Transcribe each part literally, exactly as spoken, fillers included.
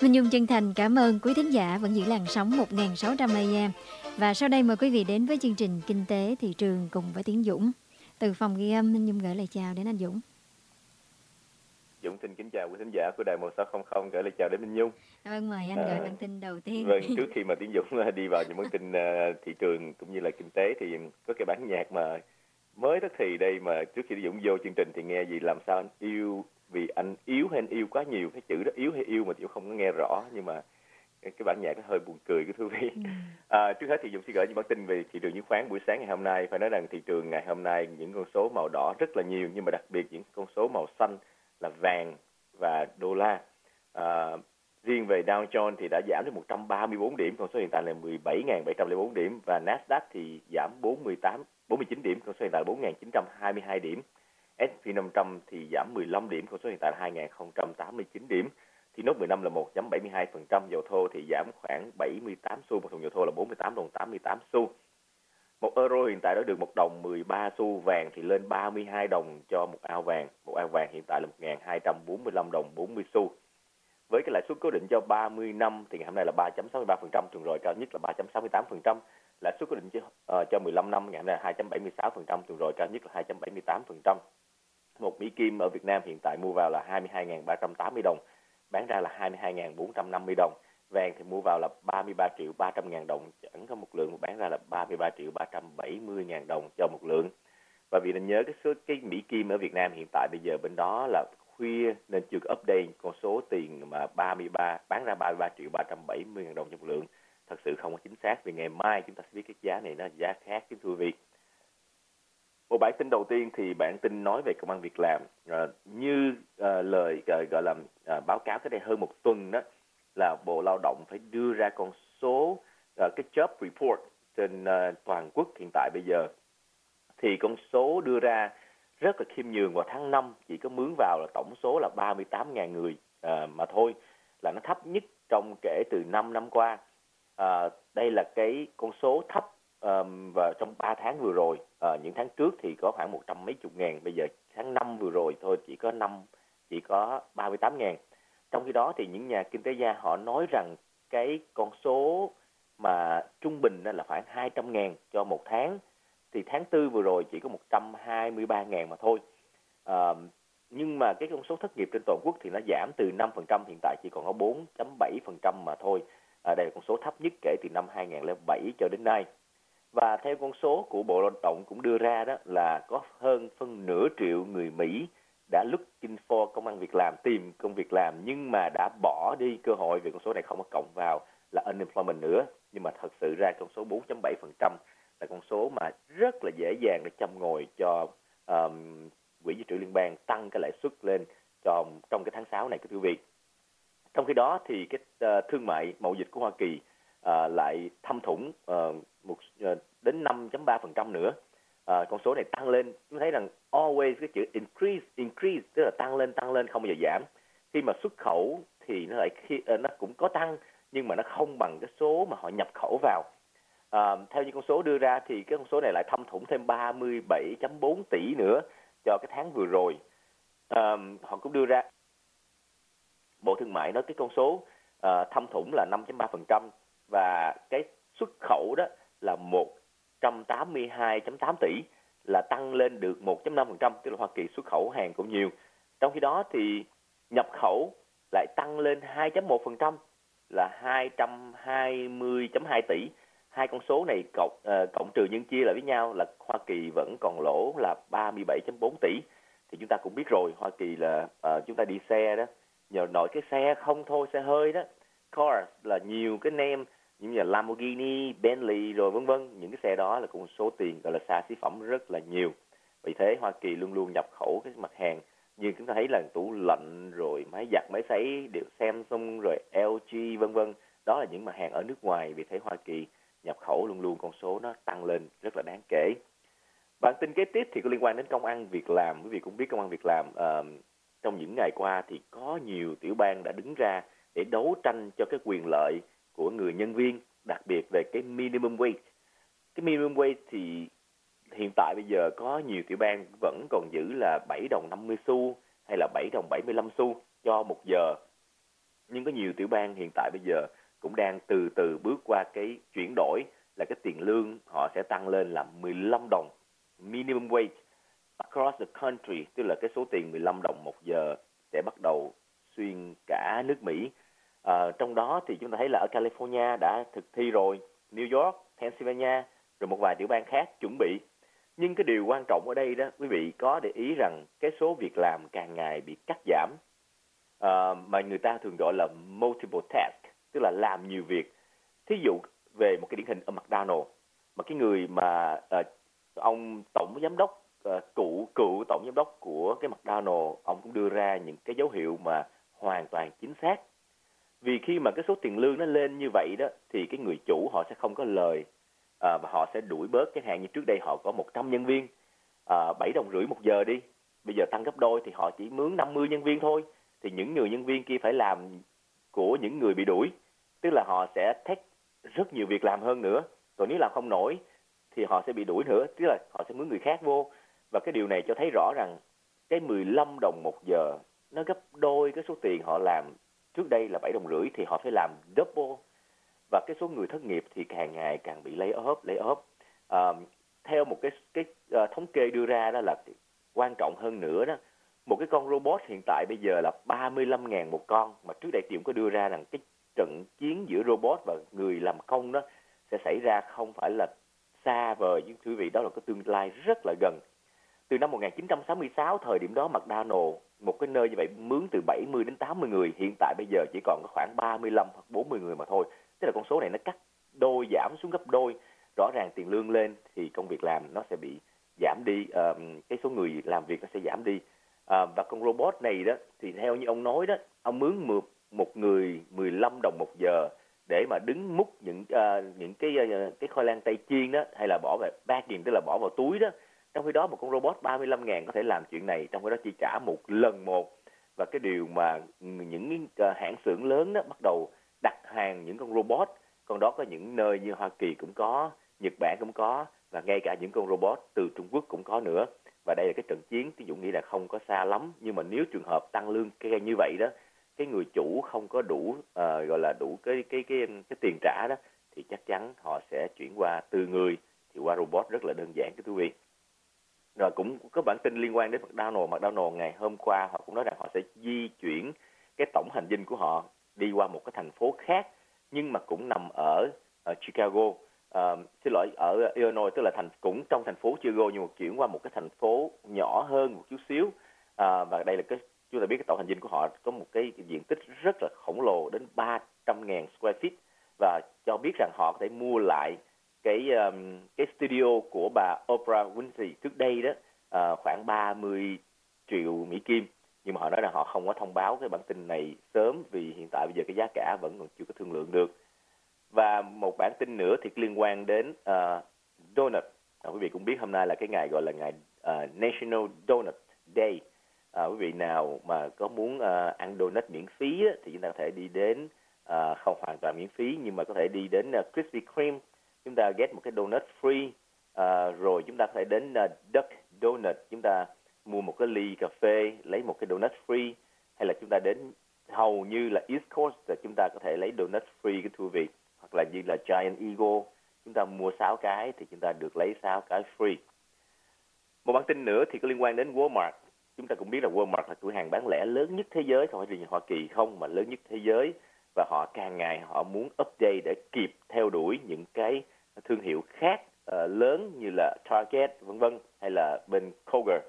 Minh Nhung chân thành cảm ơn quý thính giả vẫn giữ làn sóng một nghìn sáu trăm a em. Và sau đây mời quý vị đến với chương trình Kinh tế thị trường cùng với Tiến Dũng. Từ phòng ghi âm, Minh Nhung gửi lời chào đến anh Dũng. Dũng xin kính chào quý thính giả của đài một sáu không không, gửi lời chào đến Minh Nhung. Vâng, mời anh gửi bản tin đầu tiên. Vâng, trước khi mà Tiến Dũng đi vào những bản tin uh, thị trường cũng như là kinh tế thì có cái bản nhạc mà mới tức thì đây mà trước khi Tiến Dũng vô chương trình thì nghe gì làm sao anh yêu vì anh yếu hay anh yêu quá nhiều, cái chữ đó yếu hay yêu mà Dũng không có nghe rõ, nhưng mà cái, cái bản nhạc nó hơi buồn cười cái thú vị. Ừ. À, trước hết thì Dũng sẽ gửi những bản tin về thị trường chứng khoán buổi sáng ngày hôm nay. Phải nói rằng thị trường ngày hôm nay những con số màu đỏ rất là nhiều, nhưng mà đặc biệt những con số màu xanh là vàng và đô la. À, riêng về Dow Jones thì đã giảm đến một trăm ba mươi tư điểm, con số hiện tại là mười bảy nghìn bảy trăm lẻ bốn điểm, và Nasdaq thì giảm bốn mươi tám, bốn mươi chín điểm, con số hiện tại là bốn nghìn chín trăm hai mươi hai điểm. ét and pê năm trăm thì giảm mười lăm điểm, con số hiện tại là hai nghìn không trăm tám mươi chín điểm. Thì nốt mười lăm là một phẩy bảy mươi hai phần trăm, dầu thô thì giảm khoảng bảy mươi tám xu, một thùng dầu thô là bốn mươi tám đồng tám mươi tám xu. Một euro hiện tại đã được một đồng mười ba xu, vàng thì lên ba mươi hai đồng cho một ao vàng. Một ao vàng hiện tại là một nghìn hai trăm bốn mươi lăm đồng bốn mươi xu. Với cái lãi suất cố định cho ba mươi năm thì ngày hôm nay là ba phẩy sáu mươi ba phần trăm, tuần rồi cao nhất là ba phẩy sáu mươi tám phần trăm. Lãi suất cố định cho, uh, cho mười lăm năm ngày hôm nay là hai phẩy bảy mươi sáu phần trăm, tuần rồi cao nhất là hai phẩy bảy mươi tám phần trăm. Một Mỹ Kim ở Việt Nam hiện tại mua vào là hai mươi hai nghìn ba trăm tám mươi đồng, bán ra là hai mươi hai nghìn bốn trăm năm mươi đồng. Vàng thì mua vào là ba mươi ba triệu ba trăm ngàn đồng chẳng có một lượng, bán ra là ba mươi ba triệu ba trăm bảy mươi ngàn đồng cho một lượng. Và vì nên nhớ cái số cái Mỹ Kim ở Việt Nam hiện tại bây giờ bên đó là khuya nên chưa có update con số tiền mà ba mươi ba, bán ra ba mươi ba triệu ba trăm bảy mươi ngàn đồng cho một lượng. Thật sự không có chính xác, vì ngày mai chúng ta sẽ biết cái giá này nó giá khác, kính thưa quý vị. Một bản tin đầu tiên thì bản tin nói về công ăn việc làm. À, như à, lời à, gọi là à, báo cáo cái đây hơn một tuần đó là Bộ Lao động phải đưa ra con số à, cái job report trên à, toàn quốc hiện tại bây giờ. Thì con số đưa ra rất là khiêm nhường, vào tháng năm chỉ có mướn vào là tổng số là ba mươi tám nghìn người à, mà thôi, là nó thấp nhất trong kể từ năm năm qua. À, đây là cái con số thấp um, và trong ba tháng vừa rồi. À, những tháng trước thì có khoảng một trăm mấy chục ngàn, bây giờ tháng năm vừa rồi thôi chỉ có năm chỉ có ba mươi tám ngàn. Trong khi đó thì những nhà kinh tế gia họ nói rằng cái con số mà trung bình là khoảng hai trăm ngàn cho một tháng, thì tháng tư vừa rồi chỉ có một trăm hai mươi ba ngàn mà thôi. À, nhưng mà cái con số thất nghiệp trên toàn quốc thì nó giảm từ năm phần trăm, hiện tại chỉ còn có bốn phẩy bảy phần trăm mà thôi. À, đây là con số thấp nhất kể từ năm hai nghìn không trăm lẻ bảy cho đến nay. Và theo con số của Bộ Lao động cũng đưa ra đó là có hơn phân nửa triệu người Mỹ đã looking for công ăn việc làm, tìm công việc làm, nhưng mà đã bỏ đi cơ hội vì con số này không có cộng vào là unemployment nữa. Nhưng mà thật sự ra con số bốn phẩy bảy phần trăm là con số mà rất là dễ dàng để châm ngòi cho um, Quỹ dự trữ liên bang tăng cái lãi suất lên cho trong cái tháng sáu này, quý vị. Trong khi đó thì cái uh, thương mại mậu dịch của Hoa Kỳ uh, lại thâm thủng uh, một uh, đến năm phẩy ba phần trăm nữa. Uh, con số này tăng lên, chúng thấy rằng always cái chữ increase increase tức là tăng lên tăng lên không bao giờ giảm. Khi mà xuất khẩu thì nó lại khi uh, nó cũng có tăng, nhưng mà nó không bằng cái số mà họ nhập khẩu vào. À, theo như con số đưa ra thì cái con số này lại thâm thủng thêm ba mươi bảy phẩy bốn tỷ nữa cho cái tháng vừa rồi. À, họ cũng đưa ra, Bộ Thương mại nói cái con số à, thâm thủng là năm phẩy ba phần trăm và cái xuất khẩu đó là một trăm tám mươi hai phẩy tám tỷ, là tăng lên được một phẩy năm phần trăm, tức là Hoa Kỳ xuất khẩu hàng cũng nhiều. Trong khi đó thì nhập khẩu lại tăng lên hai phẩy một phần trăm là hai trăm hai mươi phẩy hai tỷ. Hai con số này cộng, uh, cộng trừ nhân chia lại với nhau là Hoa Kỳ vẫn còn lỗ là ba mươi bảy phẩy bốn tỷ. Thì chúng ta cũng biết rồi, Hoa Kỳ là uh, chúng ta đi xe đó, nhờ nội cái xe không thôi, xe hơi đó, cars là nhiều cái name như là Lamborghini, Bentley rồi vân vân, những cái xe đó là cũng số tiền gọi là xa xỉ phẩm rất là nhiều. Vì thế Hoa Kỳ luôn luôn nhập khẩu cái mặt hàng như chúng ta thấy là tủ lạnh rồi máy giặt, máy sấy đều Samsung rồi lờ giê vân vân, đó là những mặt hàng ở nước ngoài. Vì thế Hoa Kỳ nhập khẩu luôn luôn con số nó tăng lên rất là đáng kể. Bản tin kế tiếp thì có liên quan đến công ăn việc làm. Quý vị cũng biết công ăn việc làm uh, trong những ngày qua thì có nhiều tiểu bang đã đứng ra để đấu tranh cho cái quyền lợi của người nhân viên, đặc biệt về cái minimum wage. Cái minimum wage thì hiện tại bây giờ có nhiều tiểu bang vẫn còn giữ là bảy đồng năm mươi xu hay là bảy đồng bảy mươi lăm xu cho một giờ. Nhưng có nhiều tiểu bang hiện tại bây giờ cũng đang từ từ bước qua cái chuyển đổi, là cái tiền lương họ sẽ tăng lên là mười lăm đồng minimum wage across the country, tức là cái số tiền mười lăm đồng một giờ sẽ bắt đầu xuyên cả nước Mỹ. À, trong đó thì chúng ta thấy là ở California đã thực thi rồi, New York, Pennsylvania, rồi một vài tiểu bang khác chuẩn bị. Nhưng cái điều quan trọng ở đây đó, quý vị có để ý rằng cái số việc làm càng ngày bị cắt giảm, à, mà người ta thường gọi là multiple task, tức là làm nhiều việc. Thí dụ về một cái điển hình ở McDonald's, mà cái người mà uh, ông tổng giám đốc, uh, cựu cựu tổng giám đốc của cái McDonald's, ông cũng đưa ra những cái dấu hiệu mà hoàn toàn chính xác. Vì khi mà cái số tiền lương nó lên như vậy đó, thì cái người chủ họ sẽ không có lời, à, và họ sẽ đuổi bớt. Chẳng hạn như trước đây họ có một trăm nhân viên, à, bảy đồng rưỡi một giờ đi, bây giờ tăng gấp đôi thì họ chỉ mướn năm mươi nhân viên thôi. Thì những người nhân viên kia phải làm của những người bị đuổi, tức là họ sẽ take rất nhiều việc làm hơn nữa. Còn nếu làm không nổi thì họ sẽ bị đuổi nữa, tức là họ sẽ mướn người khác vô. Và cái điều này cho thấy rõ rằng cái mười lăm đồng một giờ nó gấp đôi cái số tiền họ làm. Trước đây là bảy đồng rưỡi thì họ phải làm double. Và cái số người thất nghiệp thì càng ngày càng bị lay off, lay off. À, theo một cái cái uh, thống kê đưa ra đó, là quan trọng hơn nữa đó, một cái con robot hiện tại bây giờ là ba mươi lăm ngàn một con. Mà trước đây thì cũng có đưa ra rằng cái trận chiến giữa robot và người làm công đó sẽ xảy ra không phải là xa vời, nhưng quý vị, đó là cái tương lai rất là gần. Từ năm một nghìn chín trăm sáu mươi sáu, thời điểm đó McDonald's, một cái nơi như vậy, mướn từ bảy mươi đến tám mươi người. Hiện tại bây giờ chỉ còn có khoảng ba mươi lăm hoặc bốn mươi người mà thôi. Tức là con số này nó cắt đôi, giảm xuống gấp đôi. Rõ ràng tiền lương lên thì công việc làm nó sẽ bị giảm đi, uh, cái số người làm việc nó sẽ giảm đi. Uh, và con robot này đó thì theo như ông nói đó, ông mướn một, một người mười lăm đồng một giờ để mà đứng múc những uh, những cái uh, cái khoai lang tây chiên đó, hay là bỏ vào bagging, tức là bỏ vào túi đó. Trong khi đó một con robot ba mươi lăm ngàn có thể làm chuyện này, trong khi đó chỉ trả một lần một. Và cái điều mà những hãng xưởng lớn đó bắt đầu đặt hàng những con robot, còn đó có những nơi như Hoa Kỳ cũng có, Nhật Bản cũng có, và ngay cả những con robot từ Trung Quốc cũng có nữa. Và đây là cái trận chiến, thì Dũng nghĩ là không có xa lắm. Nhưng mà nếu trường hợp tăng lương cái như vậy đó, cái người chủ không có đủ uh, gọi là đủ cái cái cái cái tiền trả đó, thì chắc chắn họ sẽ chuyển qua từ người thì qua robot rất là đơn giản, cái quý vị. Rồi cũng có bản tin liên quan đến McDonald's. McDonald's ngày hôm qua họ cũng nói rằng họ sẽ di chuyển cái tổng hành dinh của họ đi qua một cái thành phố khác, nhưng mà cũng nằm ở, ở Chicago, uh, xin lỗi, ở Illinois, tức là thành cũng trong thành phố Chicago, nhưng mà chuyển qua một cái thành phố nhỏ hơn một chút xíu. Uh, và đây là cái, chúng ta biết cái tổng hành dinh của họ có một cái, cái diện tích rất là khổng lồ, đến ba trăm ngàn square feet, và cho biết rằng họ có thể mua lại cái um, cái studio của bà Oprah Winfrey trước đây đó, uh, khoảng ba mươi triệu Mỹ Kim. Nhưng mà họ nói rằng họ không có thông báo cái bản tin này sớm, vì hiện tại bây giờ cái giá cả vẫn còn chưa có thương lượng được. Và một bản tin nữa thì liên quan đến uh, donut. À, quý vị cũng biết hôm nay là cái ngày gọi là ngày uh, National Donut Day. À, quý vị nào mà có muốn uh, ăn donut miễn phí á, thì chúng ta có thể đi đến, uh, không hoàn toàn miễn phí, nhưng mà có thể đi đến uh, Krispy Kreme, chúng ta get một cái donut free. Uh, rồi chúng ta có thể đến uh, Duck Donut, chúng ta mua một cái ly cà phê, lấy một cái donut free. Hay là chúng ta đến hầu như là East Coast, chúng ta có thể lấy donut free, cái thưa vị. Hoặc là như là Giant Eagle, chúng ta mua sáu cái thì chúng ta được lấy sáu cái free. Một bản tin nữa thì có liên quan đến Walmart. Chúng ta cũng biết là Walmart là cửa hàng bán lẻ lớn nhất thế giới, không phải riêng Hoa Kỳ không, mà lớn nhất thế giới. Và họ càng ngày họ muốn update để kịp theo đuổi những cái thương hiệu khác uh, lớn như là Target vân vân, hay là bên Kroger.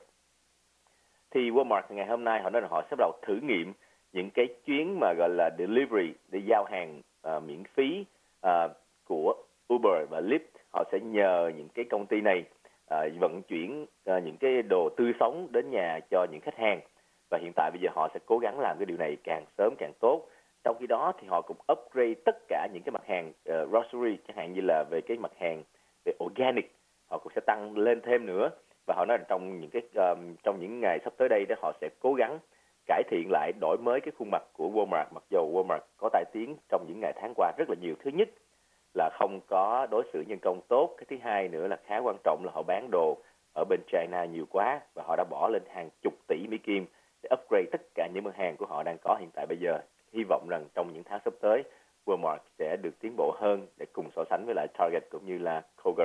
Thì Walmart ngày hôm nay họ nói là họ sẽ bắt đầu thử nghiệm những cái chuyến mà gọi là delivery, để giao hàng uh, miễn phí uh, của Uber và Lyft. Họ sẽ nhờ những cái công ty này uh, vận chuyển uh, những cái đồ tươi sống đến nhà cho những khách hàng. Và hiện tại bây giờ họ sẽ cố gắng làm cái điều này càng sớm càng tốt. Trong khi đó thì họ cũng upgrade tất cả những cái mặt hàng uh, grocery, chẳng hạn như là về cái mặt hàng về organic, họ cũng sẽ tăng lên thêm nữa. Và họ nói là trong những cái um, trong những ngày sắp tới đây đó, họ sẽ cố gắng cải thiện lại, đổi mới cái khuôn mặt của Walmart. Mặc dù Walmart có tai tiếng trong những ngày tháng qua rất là nhiều. Thứ nhất là không có đối xử nhân công tốt. Cái thứ hai nữa là khá quan trọng là họ bán đồ ở bên China nhiều quá, và họ đã bỏ lên hàng chục tỷ Mỹ Kim để upgrade tất cả những mặt hàng của họ đang có hiện tại bây giờ. hy vọng rằng trong những tháng sắp tới, Walmart sẽ được tiến bộ hơn để cùng so sánh với lại Target cũng như là Kroger.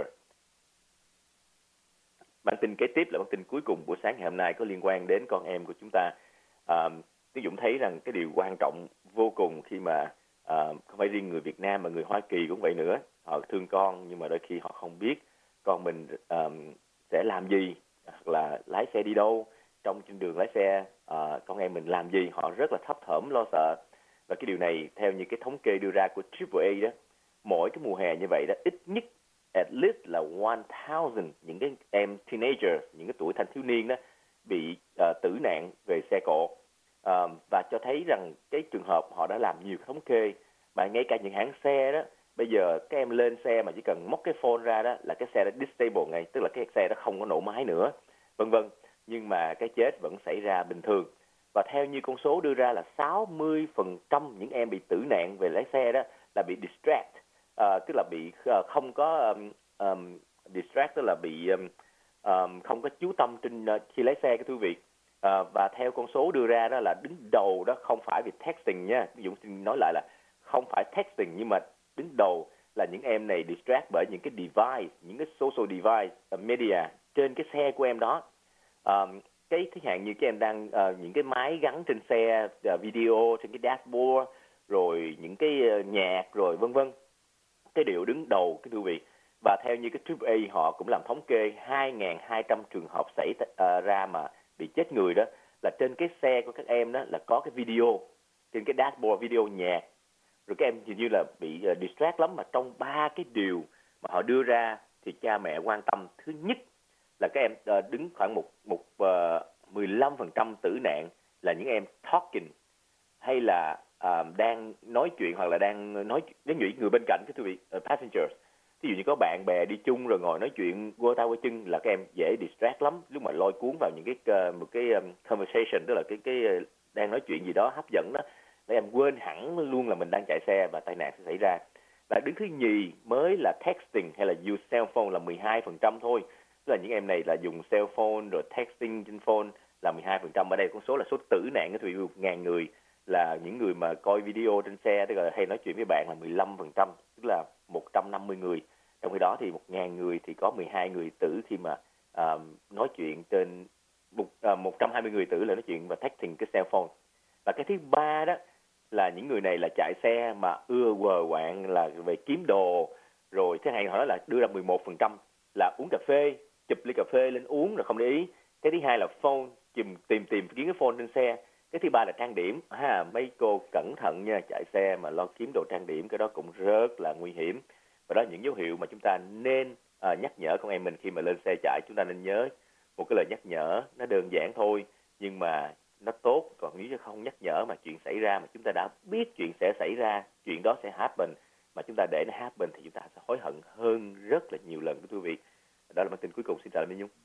Bản tin kế tiếp là bản tin cuối cùng của sáng ngày hôm nay có liên quan đến con em của chúng ta. À, Tiến Dũng thấy rằng cái điều quan trọng vô cùng khi mà à, không phải riêng người Việt Nam mà người Hoa Kỳ cũng vậy nữa. Họ thương con nhưng mà đôi khi họ không biết con mình à, sẽ làm gì hoặc là lái xe đi đâu, trong trên đường lái xe à, con em mình làm gì, họ rất là thấp thỏm lo sợ. Và cái điều này theo như cái thống kê đưa ra của triple A đó, mỗi cái mùa hè như vậy đó, ít nhất at least là một nghìn những cái em teenager, những cái tuổi thanh thiếu niên đó bị uh, tử nạn về xe cộ, uh, và cho thấy rằng cái trường hợp họ đã làm nhiều thống kê mà ngay cả những hãng xe đó bây giờ các em lên xe mà chỉ cần móc cái phone ra đó là cái xe đã disable ngay, tức là cái xe đó không có nổ máy nữa, vân vân. Nhưng mà cái chết vẫn xảy ra bình thường. Và theo như con số đưa ra là sáu mươi phần trăm những em bị tử nạn về lái xe đó là bị distract, uh, tức là bị uh, không có um, um, distract, tức là bị um, um, không có chú tâm trên uh, khi lái xe, cái thú vị. Uh, và theo con số đưa ra đó là đứng đầu đó không phải vì texting nha, Dũng xin nói lại là không phải texting, nhưng mà đứng đầu là những em này distract bởi những cái device, những cái social device, uh, media trên cái xe của em đó. Um, cái thứ hạng như các em đang uh, những cái máy gắn trên xe, uh, video trên cái dashboard, rồi những cái uh, nhạc rồi vân vân, cái điều đứng đầu cái thú vị. Và theo như cái triple A họ cũng làm thống kê hai nghìn hai trăm trường hợp xảy uh, ra mà bị chết người đó là trên cái xe của các em đó là có cái video trên cái dashboard, video nhạc, rồi các em hình như là bị uh, distract lắm. Mà trong ba cái điều mà họ đưa ra thì cha mẹ quan tâm, thứ nhất là các em uh, đứng khoảng một một uh, mười lăm phần trăm tử nạn là những em talking, hay là uh, đang nói chuyện hoặc là đang nói với những người bên cạnh, cái thú vị, uh, passengers. Ví dụ như có bạn bè đi chung rồi ngồi nói chuyện quơ tay quơ chân là các em dễ distract lắm, lúc mà lôi cuốn vào những cái uh, một cái um, conversation, tức là cái cái uh, đang nói chuyện gì đó hấp dẫn đó, để em quên hẳn luôn là mình đang chạy xe và tai nạn sẽ xảy ra. Và đứng thứ nhì mới là texting hay là use cell phone là mười hai phần trăm thôi. Tức là những em này là dùng cell phone rồi texting trên phone là mười hai phần trăm. Ở đây con số là số tử nạn cái một ngàn người là những người mà coi video trên xe, tức là hay nói chuyện với bạn là mười lăm phần trăm, tức là một trăm năm mươi người. Trong khi đó thì một ngàn người thì có mười hai người tử khi mà uh, nói chuyện trên một, uh, một trăm hai mươi người tử là nói chuyện và texting cái cell phone. Và cái thứ ba đó là những người này là chạy xe mà ưa quờ quạng là về kiếm đồ. Rồi thứ hai họ nói là đưa ra mười một phần trăm là uống cà phê, chụp ly cà phê lên uống rồi không để ý. Cái thứ hai là phone, tìm tìm tìm kiếm cái phone trên xe. Cái thứ ba là trang điểm. Ha, mấy cô cẩn thận nha, chạy xe mà lo kiếm đồ trang điểm, cái đó cũng rất là nguy hiểm. Và đó là những dấu hiệu mà chúng ta nên à, nhắc nhở con em mình khi mà lên xe chạy. Chúng ta nên nhớ một cái lời nhắc nhở, nó đơn giản thôi nhưng mà nó tốt. Còn nếu như không nhắc nhở mà chuyện xảy ra mà chúng ta đã biết chuyện sẽ xảy ra, chuyện đó sẽ happen, mà chúng ta để nó happen thì chúng ta sẽ hối hận hơn rất là nhiều lần, quý vị. Đó là bản tin cuối cùng. Xin chào Minh Nhung.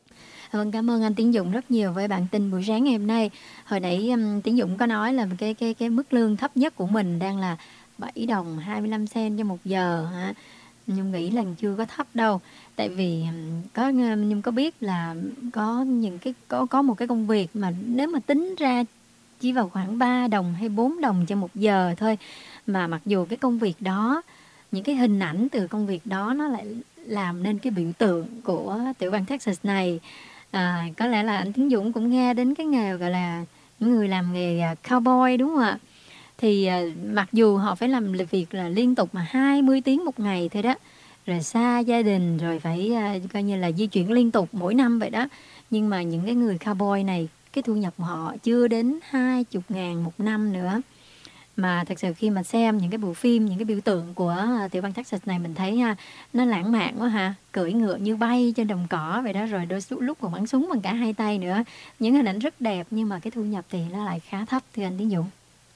Vâng, cảm ơn anh Tiến Dũng rất nhiều với bản tin buổi sáng ngày hôm nay. Hồi nãy um, Tiến Dũng có nói là cái cái cái mức lương thấp nhất của mình đang là bảy đồng hai mươi lăm sen cho một giờ hả? Nhung nghĩ là chưa có thấp đâu. Tại vì có Nhung có biết là có những cái có có một cái công việc mà nếu mà tính ra chỉ vào khoảng ba đồng hay bốn đồng cho một giờ thôi, mà mặc dù cái công việc đó, những cái hình ảnh từ công việc đó nó lại làm nên cái biểu tượng của tiểu bang Texas này. À, có lẽ là anh Tiến Dũng cũng nghe đến cái nghề gọi là những người làm nghề cowboy đúng không ạ? Thì uh, mặc dù họ phải làm việc là liên tục mà hai mươi tiếng một ngày thôi đó, rồi xa gia đình, rồi phải uh, coi như là di chuyển liên tục mỗi năm vậy đó. Nhưng mà những cái người cowboy này, cái thu nhập của họ chưa đến hai mươi ngàn một năm nữa. Mà thật sự khi mà xem những cái bộ phim, những cái biểu tượng của tiểu bang Texas này, mình thấy ha, nó lãng mạn quá ha, cưỡi ngựa như bay trên đồng cỏ vậy đó, rồi đôi lúc còn bắn súng bằng cả hai tay nữa. Những hình ảnh rất đẹp nhưng mà cái thu nhập thì nó lại khá thấp, thưa anh Tiến Dũng.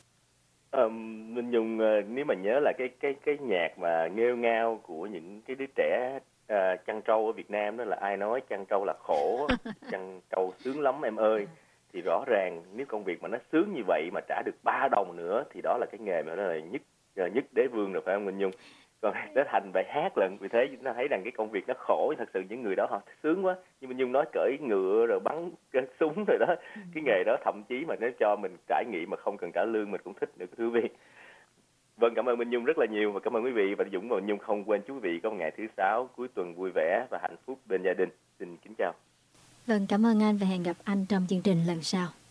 Uh, Minh Nhung, uh, nếu mà nhớ là cái cái cái nhạc mà nghêu ngao của những cái đứa trẻ uh, chăn trâu ở Việt Nam đó là ai nói chăn trâu là khổ, chăn trâu sướng lắm em ơi, thì rõ ràng nếu công việc mà nó sướng như vậy mà trả được ba đồng nữa thì đó là cái nghề mà nó là nhất uh, nhất đế vương rồi, phải không Minh Nhung? còn nó thành bài hát lận. Vì thế nó thấy rằng cái công việc nó khổ, thật sự những người đó họ sướng quá. Nhưng mà Nhung nói cưỡi ngựa rồi bắn cái súng rồi đó, cái nghề đó thậm chí mà nếu cho mình trải nghiệm mà không cần trả lương mình cũng thích nữa, thưa quý vị. Vâng, cảm ơn Minh Nhung rất là nhiều và cảm ơn quý vị và Dũng và Nhung. Không quên chúc quý vị có một ngày thứ sáu cuối tuần vui vẻ và hạnh phúc bên gia đình. Xin kính chào. Vâng, cảm ơn anh và hẹn gặp anh trong chương trình lần sau.